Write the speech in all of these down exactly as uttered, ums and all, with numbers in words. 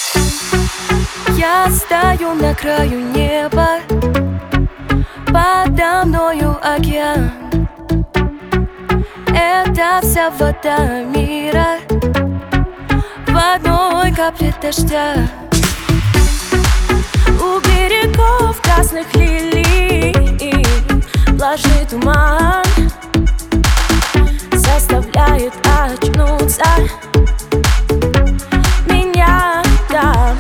Я стою на краю неба, подо мною океан. Это вся вода мира в одной капле дождя. У берегов красных лилий влажный туман заставляет очнуться меня там.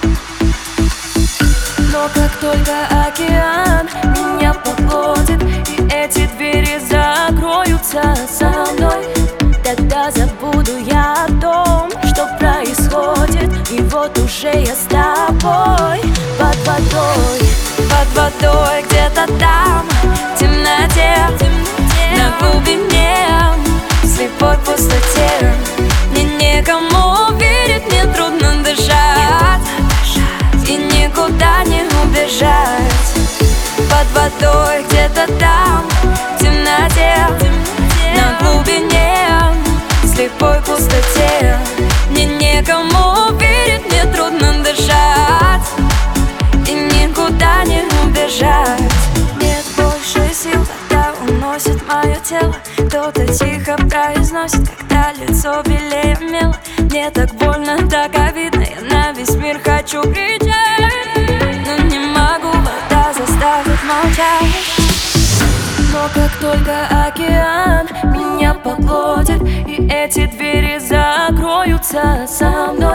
Но как только океан меня поглотит и эти двери закроются со мной, тогда забуду я о том, что происходит. И вот уже я с тобой под водой, под водой где-то там, в темноте, на глубине, в слепой пустоте. Мне некому верить, мне трудно дышать и никуда не убежать. Под водой где-то там, в темноте, на глубине, в слепой пустоте. Мне некому верить, мне трудно дышать и никуда не убежать. Нет больше сил, когда уносит мое тело. Кто-то тихо произносит, когда лицо белее мела. Мне так больно, так обидно, я на весь мир хочу кричать, но не могу, вода заставит молчать. Но как только океан меня поглотит и эти двери закроются со мной,